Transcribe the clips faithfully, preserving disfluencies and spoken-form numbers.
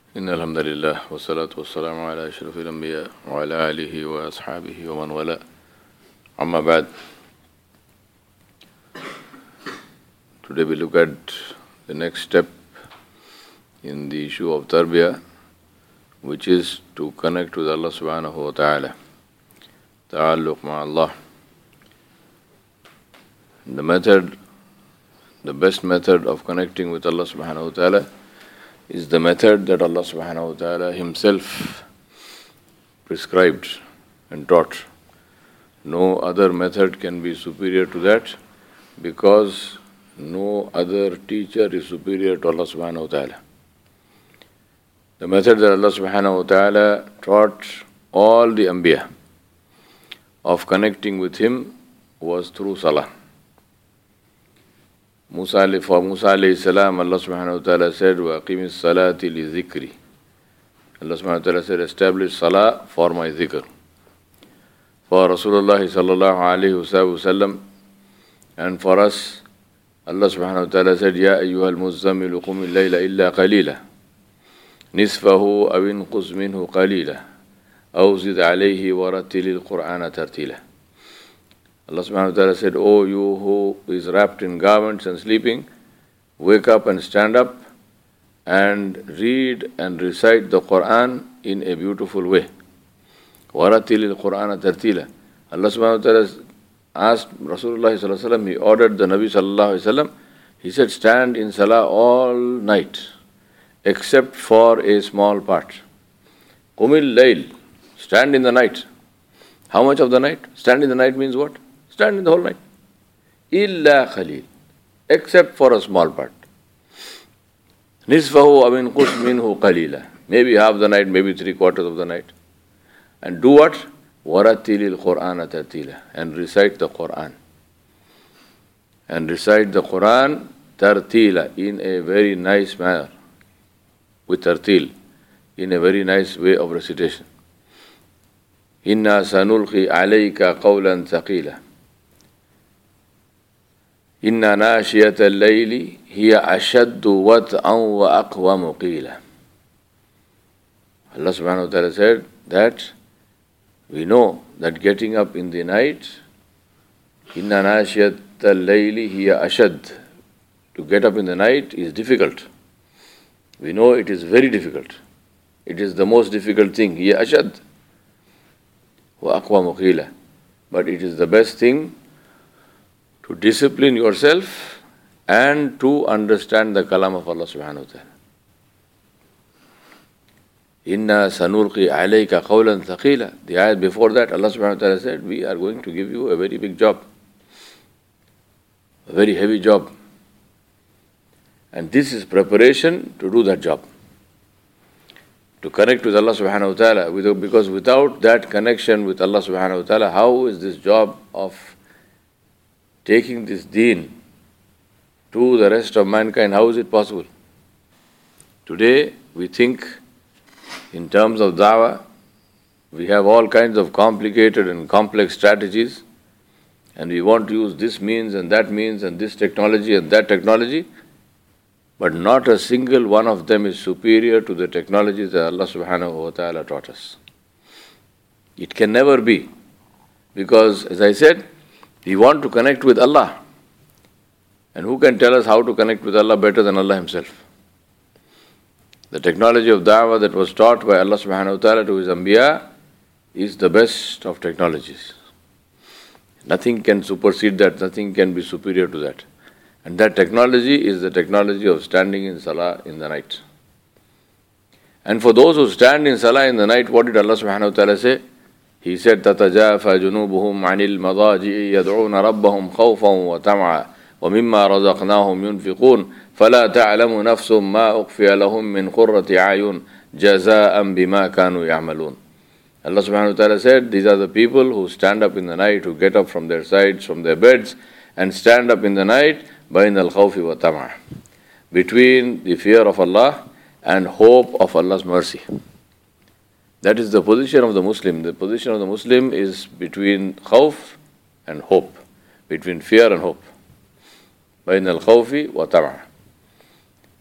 إن الحمد لله والصلاة والسلام على أشرف الأنبياء وعلى آله وأصحابه ومن والاه أما بعد. Today we look at the next step in the issue of tarbiyah, which is to connect with Allah subhanahu wa ta'ala. Ta'alluq ma'Allah. The method, the best method of connecting with Allah subhanahu wa ta'ala is the method that Allah subhanahu wa ta'ala Himself prescribed and taught. No other method can be superior to that, because no other teacher is superior to Allah subhanahu wa ta'ala. The method that Allah subhanahu wa ta'ala taught all the Anbiya of connecting with Him was through Salah. Musa, for Musa alayhi salam, Allah subhanahu wa ta'ala said, wa aqimis salati li zikri. Allah subhanahu wa ta'ala said, establish salah for my zikr. For Rasulullah sallallahu alayhi wa sallam, and for us, Allah subhanahu wa ta'ala said, Ya ayyuhal muzzammilu qumil layla illa qalila. Nisfahu aw inqus minhu qalila. Aw zid alayhi wa rattilil Qur'ana tartila. Allah subhanahu wa ta'ala said, O you who is wrapped in garments and sleeping, wake up and stand up and read and recite the Quran in a beautiful way. وَرَتِّلِ الْقُرْآنَ تَرْتِيلًا. Allah subhanahu wa ta'ala asked Rasulullah sallallahu alayhi wa sallam, he ordered the Nabi sallallahu alayhi wa sallam, he said, stand in salah all night, except for a small part. Qumil layl, stand in the night. How much of the night? Stand in the night means what? Stand in the whole night. Illa khalil, except for a small part. Nisfahu aw inqus minhu qalila. Maybe half the night, maybe three quarters of the night. And do what? Warattilil Qur'ana tartila. And recite the Qur'an. And recite the Qur'an tartila, in a very nice manner. With tartil, in a very nice way of recitation. Inna sanulqi alayka qawlan thaqila. Inna nashiyat al-layli hiya ashaddu wat'an wa aqwamu qila. Allah subhanahu wa ta'ala said that we know that getting up in the night, Inna nashiyat al-layli hiya ashad. To get up in the night is difficult. We know it is very difficult. It is the most difficult thing. Hiya ashad wa aqwamu qila. But it is the best thing to discipline yourself and to understand the kalam of Allah subhanahu wa ta'ala. Inna sanulqi alayka qawlan thaqila. The ayat before that, Allah subhanahu wa ta'ala said, we are going to give you a very big job. A very heavy job. And this is preparation to do that job. To connect with Allah subhanahu wa ta'ala. Because without that connection with Allah subhanahu wa ta'ala, how is this job of taking this deen to the rest of mankind, how is it possible? Today, we think in terms of da'wah, we have all kinds of complicated and complex strategies, and we want to use this means and that means and this technology and that technology, but not a single one of them is superior to the technologies that Allah subhanahu wa ta'ala taught us. It can never be, because as I said, we want to connect with Allah. And who can tell us how to connect with Allah better than Allah Himself? The technology of da'wah that was taught by Allah subhanahu wa ta'ala to His Anbiya is the best of technologies. Nothing can supersede that, nothing can be superior to that. And that technology is the technology of standing in salah in the night. And for those who stand in salah in the night, what did Allah subhanahu wa ta'ala say? He said, تَتَجَافَى جُنُوبُهُمْ عَنِ الْمَضَاجِعِ يَدْعُونَ رَبَّهُمْ خَوْفًا وَطَمْعًا وَمِمَّا رَزَقْنَاهُمْ يُنْفِقُونَ فَلَا تَعْلَمُ نَفْسٌ مَا أُخْفِيَ لَهُم مِّنْ قُرَّةِ أَعْيُنٍ جَزَاءً بِمَا كَانُوا يَعْمَلُونَ. Allah subhanahu wa ta'ala said, these are the people who stand up in the night, who get up from their sides, from their beds, and stand up in the night بَيْنَ الْخَوْفِ وَالطَّمَعِ, between the fear of Allah and hope of Allah's mercy. That is the position of the Muslim. The position of the Muslim is between khawf and hope, between fear and hope. بَيْنَ الْخَوْفِ وَطَمَعِ.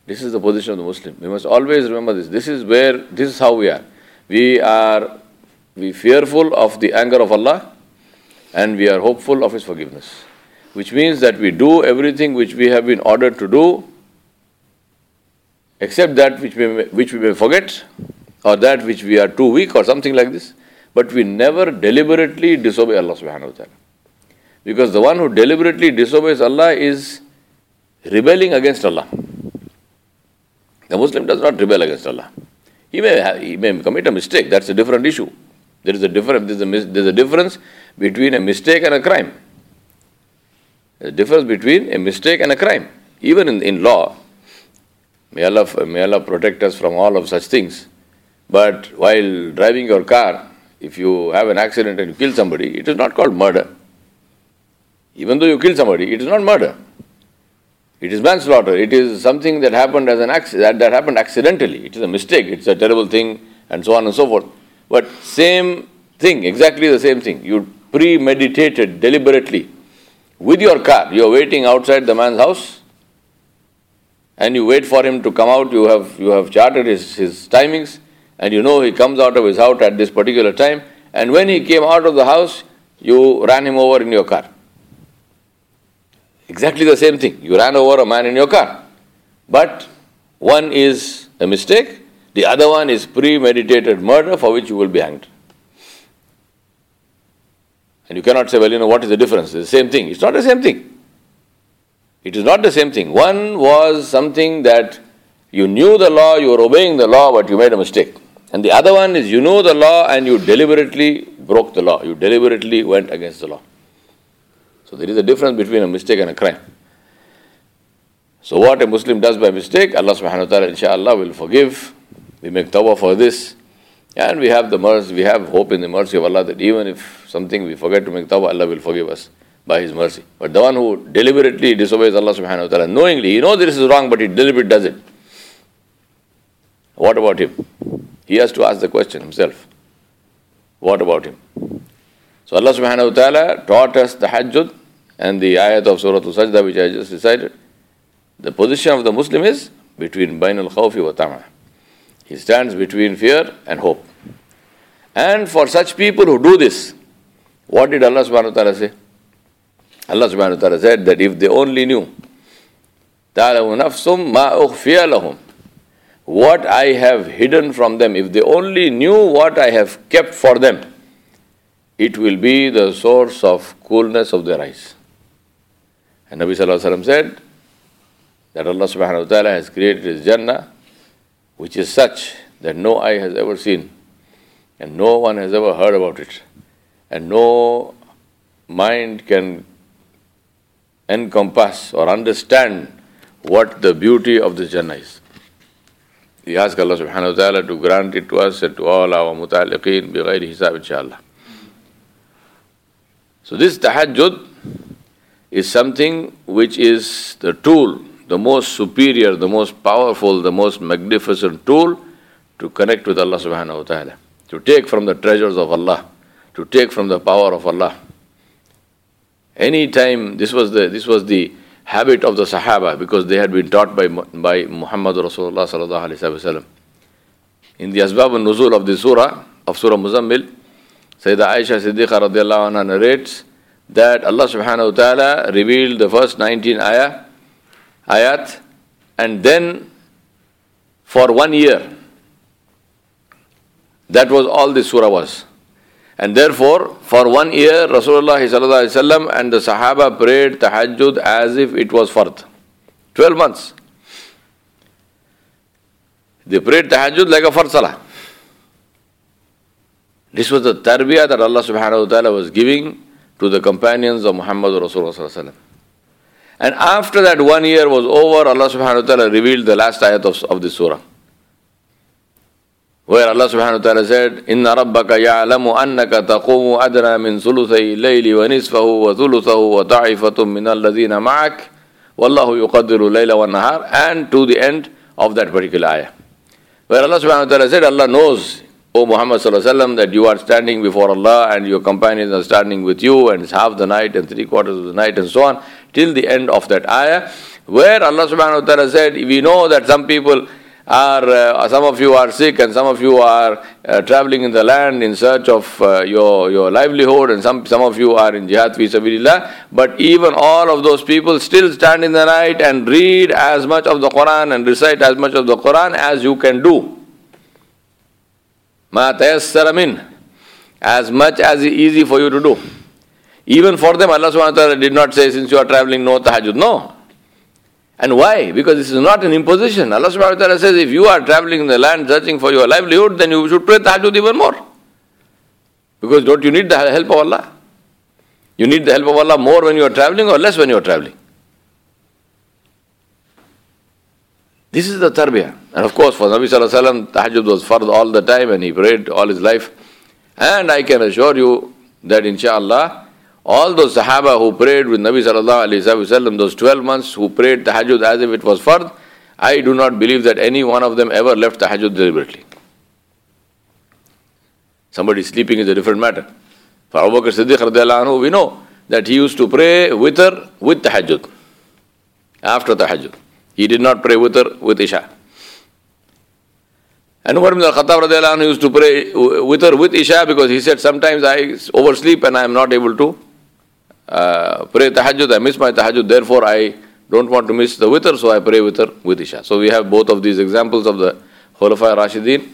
This is the position of the Muslim. We must always remember this. This is where, this is how we are. We are, we fearful of the anger of Allah, and we are hopeful of His forgiveness. Which means that we do everything which we have been ordered to do, except that which we may, which we may forget, or that which we are too weak, or something like this. But we never deliberately disobey Allah subhanahu wa ta'ala. Because the one who deliberately disobeys Allah is rebelling against Allah. The Muslim does not rebel against Allah. He may have, he may commit a mistake. That's a different issue. There is a difference. There's a, there's a difference between a mistake and a crime. There's a difference between a mistake and a crime. Even in, in law, may Allah, may Allah protect us from all of such things. But while driving your car, if you have an accident and you kill somebody, it is not called murder. Even though you kill somebody, it is not murder. It is manslaughter. It is something that happened as an accident, that happened accidentally. It is a mistake. It's a terrible thing, and so on and so forth. But same thing, exactly the same thing. You premeditated deliberately with your car. You are waiting outside the man's house, and you wait for him to come out. You have you have charted his, his timings, and you know he comes out of his house at this particular time. And when he came out of the house, you ran him over in your car. Exactly the same thing. You ran over a man in your car. But one is a mistake, the other one is premeditated murder for which you will be hanged. And you cannot say, well, you know, what is the difference? It's the same thing. It's not the same thing. It is not the same thing. One was something that you knew the law, you were obeying the law, but you made a mistake. And the other one is you knew the law and you deliberately broke the law. You deliberately went against the law. So there is a difference between a mistake and a crime. So what a Muslim does by mistake, Allah subhanahu wa ta'ala inshallah will forgive. We make tawbah for this. And we have the mercy, we have hope in the mercy of Allah that even if something we forget to make tawbah, Allah will forgive us by His mercy. But the one who deliberately disobeys Allah subhanahu wa ta'ala, knowingly, he knows this is wrong, but he deliberately does it. What about him? He has to ask the question himself. What about him? So Allah subhanahu wa ta'ala taught us the tahajjud and the ayat of Surah Al-Sajdah which I just recited. The position of the Muslim is between bain al-khawfi wa tama. He stands between fear and hope. And for such people who do this, what did Allah subhanahu wa ta'ala say? Allah subhanahu wa ta'ala said that if they only knew ta'lamu nafsum ma ukhfiya lahum, what I have hidden from them, if they only knew what I have kept for them, it will be the source of coolness of their eyes. And Nabi Sallallahu Alaihi Wasallam said that Allah subhanahu wa ta'ala has created His Jannah, which is such that no eye has ever seen, and no one has ever heard about it, and no mind can encompass or understand what the beauty of this Jannah is. We ask Allah subhanahu wa ta'ala to grant it to us and to all our muta'alliqeen bi ghayri hisab inshallah. So this tahajjud is something which is the tool, the most superior, the most powerful, the most magnificent tool to connect with Allah subhanahu wa ta'ala, to take from the treasures of Allah, to take from the power of Allah. Any time, this was the this was the habit of the Sahaba, because they had been taught by by Muhammad Rasulullah sallallahu alaihi wasallam. In the Asbab al-Nuzul of the surah, of Surah Muzammil, Sayyidah Aisha Siddiqa radiallahu anha narrates that Allah subhanahu wa ta'ala revealed the first nineteen ayah, ayat, and then for one year, that was all the surah was. And therefore, for one year, Rasulullah sallallahu alaihi wasallam and the Sahaba prayed tahajjud as if it was fard. Twelve months. They prayed tahajjud like a fard salah. This was the tarbiyah that Allah subhanahu wa ta'ala was giving to the companions of Muhammad Rasulullah sallallahu alaihi wasallam. And after that one year was over, Allah subhanahu wa ta'ala revealed the last ayat of, of this surah, where Allah subhanahu wa ta'ala said, Inna rabbaka ya'lamu annaka taqumu adna min thuluthay layli wa nisfahu wa thuluthahu wa ta'ifatum min alladhina ma'ak wallahu yuqaddiru layla wa nahar, and to the end of that particular ayah, where Allah subhanahu wa ta'ala said, Allah knows, O Muhammad sallallahu alaihi wasallam, that you are standing before Allah and your companions are standing with you, and it's half the night and three quarters of the night and so on, till the end of that ayah. Where Allah subhanahu wa ta'ala said, we know that some people are, uh, some of you are sick and some of you are uh, traveling in the land in search of uh, your, your livelihood, and some, some of you are in jihad fi sabilillah. But even all of those people still stand in the night and read as much of the Quran and recite as much of the Quran as you can do. Ma tayassara min, as much as is easy for you to do. Even for them, Allah subhanahu wa ta'ala did not say, since you are traveling, no tahajjud. No. And why? Because this is not an imposition. Allah subhanahu wa ta'ala says, if you are traveling in the land searching for your livelihood, then you should pray tahajjud even more. Because don't you need the help of Allah? You need the help of Allah more when you are traveling or less when you are traveling? This is the tarbiyah. And of course, for Nabi sallallahu alayhi wa sallam, tahajjud was fard all the time and he prayed all his life. And I can assure you that inshaAllah, all those Sahaba who prayed with Nabi sallallahu alayhi wa sallam, those twelve months who prayed tahajjud as if it was fard, I do not believe that any one of them ever left tahajjud deliberately. Somebody sleeping is a different matter. For Abu Bakr Siddiq radiallahu anhu, we know that he used to pray witr with tahajjud, after tahajjud. He did not pray witr with Isha. And Umar ibn al-Khattab radiallahu anhu used to pray witr with Isha because he said, sometimes I oversleep and I am not able to uh, pray tahajjud. I miss my tahajjud, therefore I don't want to miss the witr, so I pray witr with Isha. So we have both of these examples of the Khulafa Rashidin.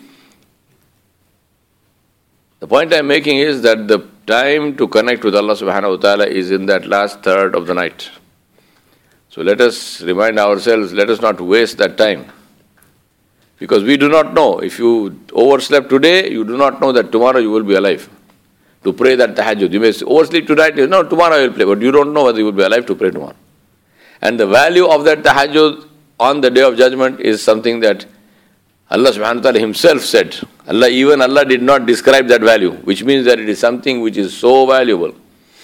The point I am making is that the time to connect with Allah subhanahu wa ta'ala is in that last third of the night. So let us remind ourselves, let us not waste that time. Because we do not know. If you overslept today, you do not know that tomorrow you will be alive to pray that tahajjud. You may oversleep tonight, you know, tomorrow I will pray, but you don't know whether you will be alive to pray tomorrow. And the value of that tahajjud on the day of judgment is something that Allah subhanahu wa ta'ala himself said. Allah, even Allah did not describe that value, which means that it is something which is so valuable.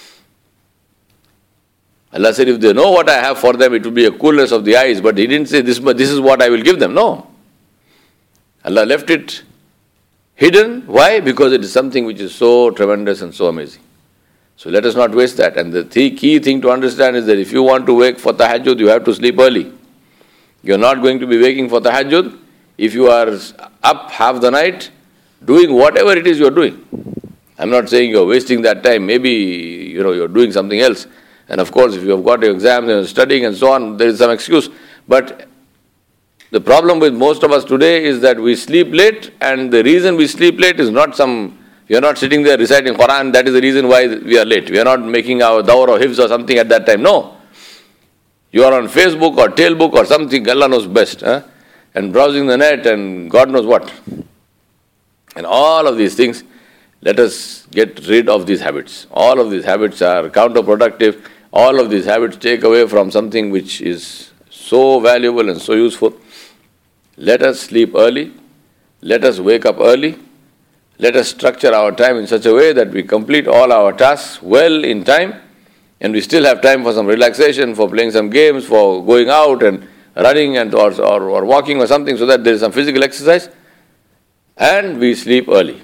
Allah said, if they know what I have for them, it will be a coolness of the eyes, but He didn't say, this, this is what I will give them. No. Allah left it hidden. Why? Because it is something which is so tremendous and so amazing. So let us not waste that. And the th- key thing to understand is that if you want to wake for tahajjud, you have to sleep early. You are not going to be waking for tahajjud if you are up half the night doing whatever it is you are doing. I'm not saying you are wasting that time. Maybe you know you are doing something else. And of course, if you have got your exams and studying and so on, there is some excuse. But the problem with most of us today is that we sleep late, and the reason we sleep late is not some, we are not sitting there reciting Quran, that is the reason why we are late. We are not making our dawr or hifz or something at that time. No. You are on Facebook or Tailbook or something, Allah knows best, huh? And browsing the net and God knows what. And all of these things, let us get rid of these habits. All of these habits are counterproductive. All of these habits take away from something which is so valuable and so useful. Let us sleep early. Let us wake up early. Let us structure our time in such a way that we complete all our tasks well in time, and we still have time for some relaxation, for playing some games, for going out and running and or, or, or walking or something, so that there is some physical exercise, and we sleep early.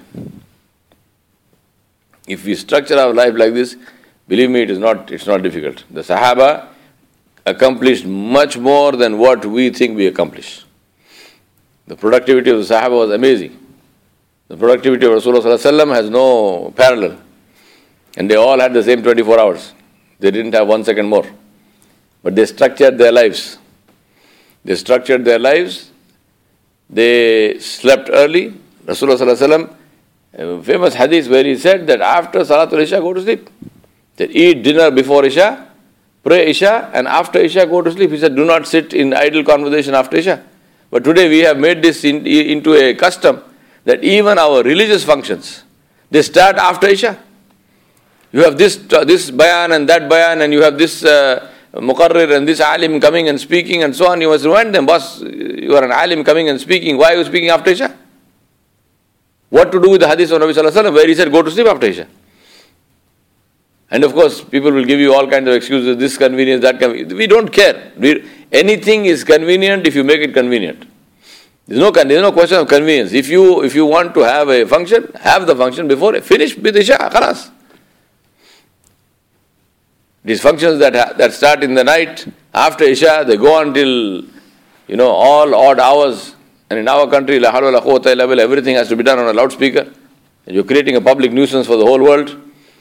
If we structure our life like this, believe me, it is not, it's not difficult. The Sahaba accomplished much more than what we think we accomplish. The productivity of the Sahaba was amazing. The productivity of Rasulullah has no parallel. And they all had the same twenty-four hours. They didn't have one second more. But they structured their lives. They structured their lives. They slept early. Rasulullah, a famous hadith where he said that after Salatul Isha, go to sleep. That eat dinner before Isha, pray Isha, and after Isha, go to sleep. He said, do not sit in idle conversation after Isha. But today we have made this in, into a custom that even our religious functions, they start after Isha. You have this this bayan and that bayan, and you have this uh, muqarrir and this alim coming and speaking and so on. You must remind them, boss, you are an alim coming and speaking. Why are you speaking after Isha? What to do with the hadith of Nabi Sallallahu Alaihi Wasallam where he said, go to sleep after Isha? And of course, people will give you all kinds of excuses, this convenience, that convenience. We don't care. We, anything is convenient if you make it convenient. There's no, there's no question of convenience. If you if you want to have a function, have the function before, finish with Isha, khalas. These functions that, that start in the night, After Isha, they go until, you know, all odd hours. And in our country, la hawla wa la quwwata illa billah, everything has to be done on a loudspeaker. And you're creating a public nuisance for the whole world.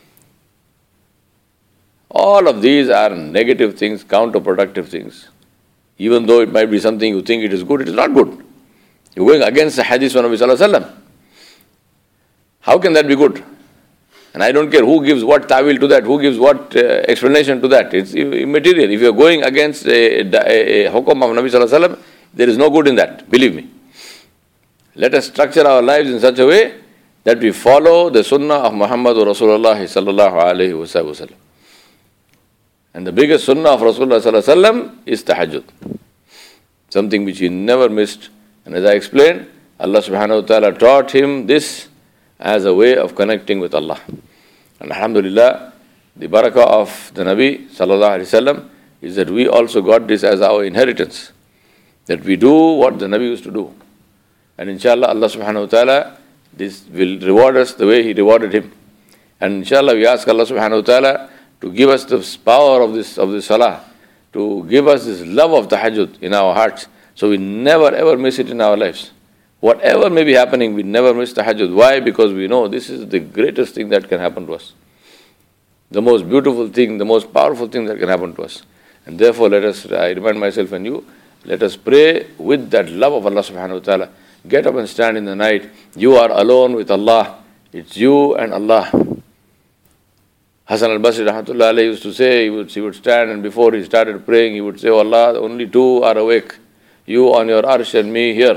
All of these are negative things, counterproductive things. Even though it might be something you think it is good, it is not good. You're going against the hadith of Nabi Sallallahu Alaihi Wasallam. How can that be good? And I don't care who gives what ta'wil to that, who gives what uh, explanation to that. It's immaterial. If you're going against a, a, a hukum of Nabi Sallallahu Alaihi Wasallam, there is no good in that, believe me. Let us structure our lives in such a way that we follow the sunnah of Muhammadur Rasulullah Sallallahu Alaihi Wasallam. And the biggest sunnah of Rasulullah Sallallahu Alaihi Wasallam is tahajjud. Something which he never missed. And as I explained, Allah Subhanahu wa Ta'ala taught him this as a way of connecting with Allah. And alhamdulillah, the barakah of the Nabi Sallallahu Alaihi Wasallam is that we also got this as our inheritance. That we do what the Nabi used to do. And inshallah, Allah Subhanahu wa Ta'ala this will reward us the way He rewarded him. And inshallah, we ask Allah Subhanahu wa Ta'ala to give us the power of this of this salah, to give us this love of tahajjud in our hearts, so we never ever miss it in our lives. Whatever may be happening, we never miss tahajjud. Why? Because we know this is the greatest thing that can happen to us. The most beautiful thing, the most powerful thing that can happen to us. And therefore, let us, I remind myself and you, let us pray with that love of Allah Subhanahu wa Ta'ala. Get up and stand in the night. You are alone with Allah. It's you and Allah. Hasan al-Basri rahmatullah alayhi used to say, he would, he would stand and before he started praying, he would say, oh Allah, only two are awake. You on your arsh and me here.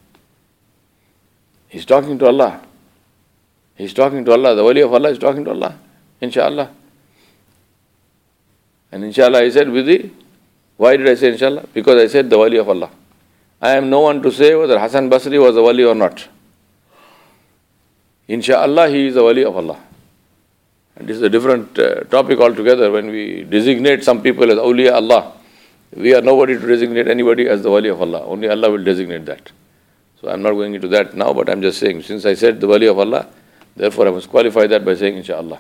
He's talking to Allah. He's talking to Allah. The wali of Allah is talking to Allah. Inshallah. And inshallah, he said, with the, why did I say inshallah? Because I said the wali of Allah. I am no one to say whether Hasan Basri was a wali or not. Inshallah, he is a wali of Allah. And this is a different uh, topic altogether. When we designate some people as awliya Allah, we are nobody to designate anybody as the wali of Allah. Only Allah will designate that. So I'm not going into that now, but I'm just saying, since I said the wali of Allah, therefore I must qualify that by saying inshallah.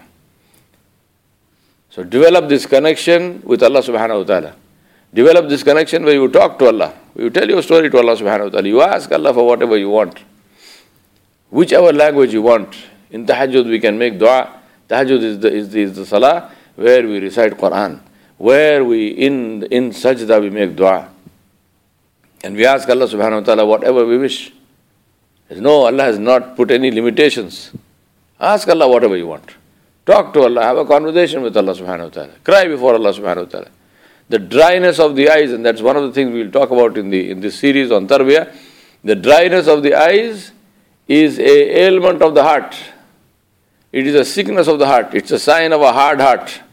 So develop this connection with Allah Subhanahu wa Ta'ala. Develop this connection where you talk to Allah. You tell your story to Allah Subhanahu wa Ta'ala. You ask Allah for whatever you want. Whichever language you want. In tahajjud we can make dua. Tahajjud is the, is the, is the salah where we recite Quran. Where we, in, in sajda we make dua. And we ask Allah Subhanahu wa Ta'ala whatever we wish. There's no, Allah has not put any limitations. Ask Allah whatever you want. Talk to Allah, have a conversation with Allah Subhanahu wa Ta'ala. Cry before Allah Subhanahu wa Ta'ala. The dryness of the eyes, and that's one of the things we'll talk about in the in this series on Tarbiyah. The dryness of the eyes is a ailment of the heart. It is a sickness of the heart. It's a sign of a hard heart.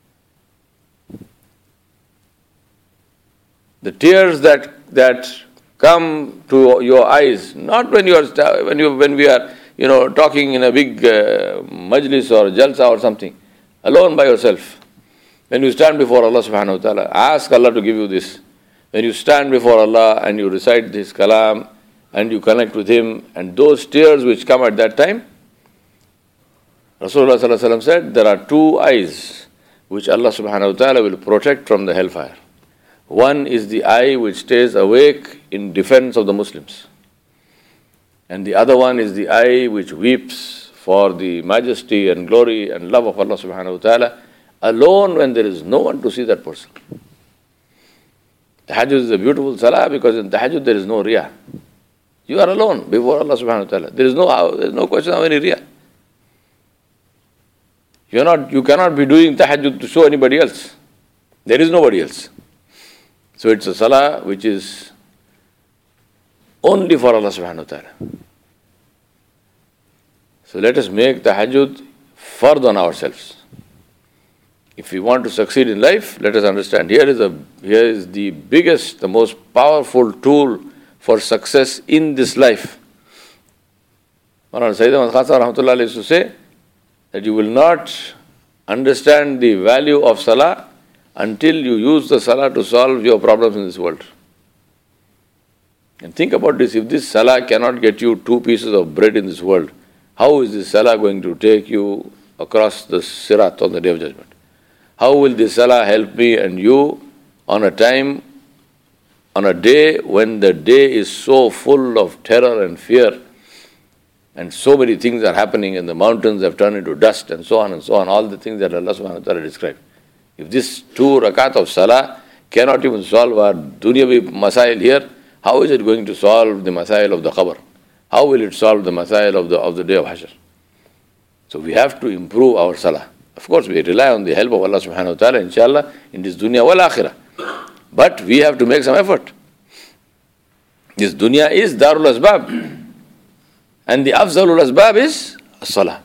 The tears that that come to your eyes, not when you are when you when we are you know talking in a big uh, majlis or jalsa or something, alone by yourself. When you stand before Allah Subhanahu wa Ta'ala, ask Allah to give you this. When you stand before Allah and you recite this kalam and you connect with Him, and those tears which come at that time, Rasulullah Sallallahu Alaihi Wasallam said, there are two eyes which Allah Subhanahu wa Ta'ala will protect from the hellfire. One is the eye which stays awake in defense of the Muslims. And the other one is the eye which weeps for the majesty and glory and love of Allah Subhanahu wa Ta'ala, alone when there is no one to see that person. Tahajjud is a beautiful salah because in tahajjud there is no riyah. You are alone before Allah Subhanahu wa Ta'ala. There is no there is no question of any riyah. You are not you cannot be doing tahajjud to show anybody else. There is nobody else. So it's a salah which is only for Allah Subhanahu wa Ta'ala. So let us make tahajjud fard on ourselves. If we want to succeed in life, let us understand, here is, a, here is the biggest, the most powerful tool for success in this life. Maulana Sayyid Ahmad Khan Sahib rahmatullah alayhi used to say that you will not understand the value of salah until you use the salah to solve your problems in this world. And think about this, if this salah cannot get you two pieces of bread in this world, how is this salah going to take you across the sirat on the Day of Judgment? How will this salah help me and you on a time, on a day when the day is so full of terror and fear, and so many things are happening, and the mountains have turned into dust, and so on and so on, all the things that Allah subhanahu wa ta'ala described. If this two rakat of salah cannot even solve our dunyavi masail here, how is it going to solve the masail of the qabr? How will it solve the masail of the, of the day of Hashr? So we have to improve our salah. Of course, we rely on the help of Allah subhanahu wa ta'ala, inshallah, in this dunya wal akhirah. But we have to make some effort. This dunya is darul asbab. And the afzalul asbab is salah.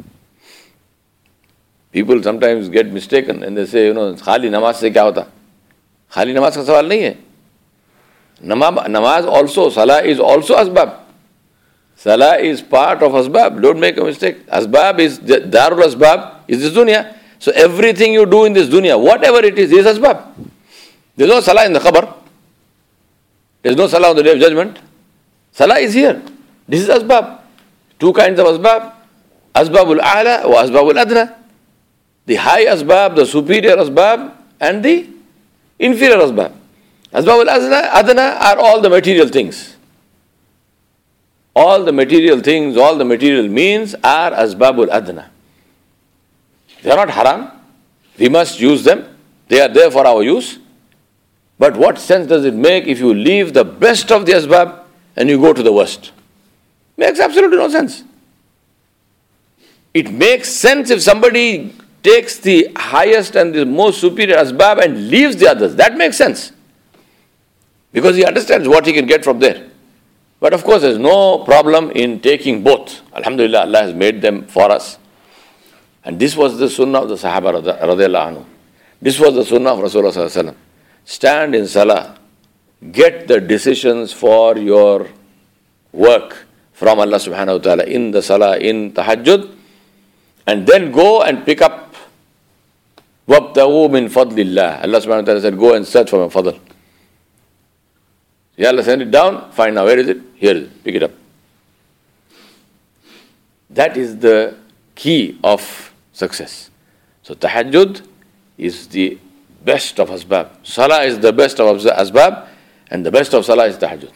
People sometimes get mistaken and they say, you know, khali namaz se kya hota? Khali namaz ka sawal nahi hai. Namaz, namaz also, salah is also asbab. Salah is part of asbab. Don't make a mistake. Asbab is, darul asbab is this dunya. So everything you do in this dunya, whatever it is, is asbab. There's no salah in the qabr. There's no salah on the day of judgment. Salah is here. This is asbab. Two kinds of asbab. Asbabul a'la wa asbabul adna. The high asbab, the superior asbab, and the inferior asbab. Asbabul adna are all the material things. All the material things, all the material means are asbabul adna. They are not haram. We must use them. They are there for our use. But what sense does it make if you leave the best of the asbab and you go to the worst? Makes absolutely no sense. It makes sense if somebody takes the highest and the most superior asbab and leaves the others. That makes sense. Because he understands what he can get from there. But of course, there's no problem in taking both. Alhamdulillah, Allah has made them for us. And this was the sunnah of the Sahaba radiallahu anhu. This was the sunnah of Rasulullah sallallahu alaihi wasallam. Stand in salah. Get the decisions for your work from Allah subhanahu wa ta'ala in the salah, in tahajjud, and then go and pick up وَابْتَغُوا مِنْ فَضْلِ اللَّهِ. Allah subhanahu wa ta'ala said, go and search for my fadl. Ya Allah, send it down, find now, where is it? Here it is, pick it up. That is the key of success. So tahajjud is the best of asbab. Salah is the best of asbab, and the best of salah is tahajjud.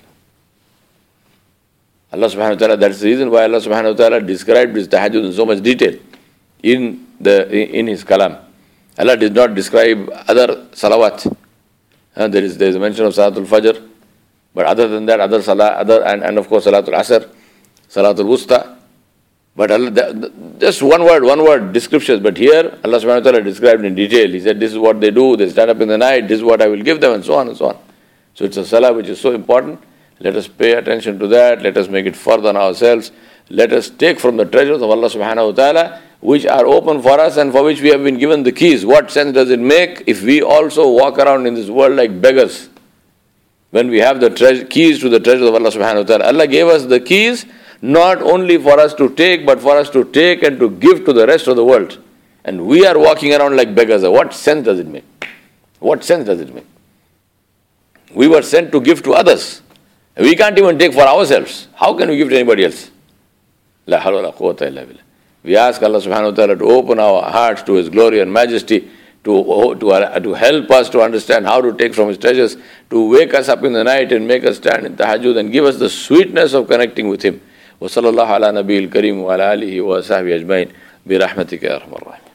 Allah subhanahu wa ta'ala, that's the reason why Allah subhanahu wa ta'ala described his tahajjud in so much detail in the in his kalam. Allah did not describe other salawat. Uh, there is there is a mention of Salatul Fajr, but other than that, other salah, other and, and of course Salatul Asr, Salatul Wusta. But Allah, the, the, just one word, one word descriptions. But here Allah subhanahu wa ta'ala described in detail. He said, this is what they do, they stand up in the night, this is what I will give them, and so on and so on. So it's a salah which is so important. Let us pay attention to that. Let us make it further on ourselves. Let us take from the treasures of Allah subhanahu wa ta'ala, which are open for us and for which we have been given the keys. What sense does it make if we also walk around in this world like beggars? When we have the treasure, keys to the treasures of Allah subhanahu wa ta'ala. Allah gave us the keys not only for us to take, but for us to take and to give to the rest of the world. And we are walking around like beggars. What sense does it make? What sense does it make? We were sent to give to others. We can't even take for ourselves. How can we give to anybody else? La hawla wa la quwwata illa billah. We ask Allah subhanahu wa ta'ala to open our hearts to His glory and majesty, to, to, to help us to understand how to take from His treasures, to wake us up in the night and make us stand in tahajjud and give us the sweetness of connecting with Him. Wa sallallahu ala nabiyil kareem wa ala alihi wa sahbihi ajmain bi rahmatika ya arhamar rahimin.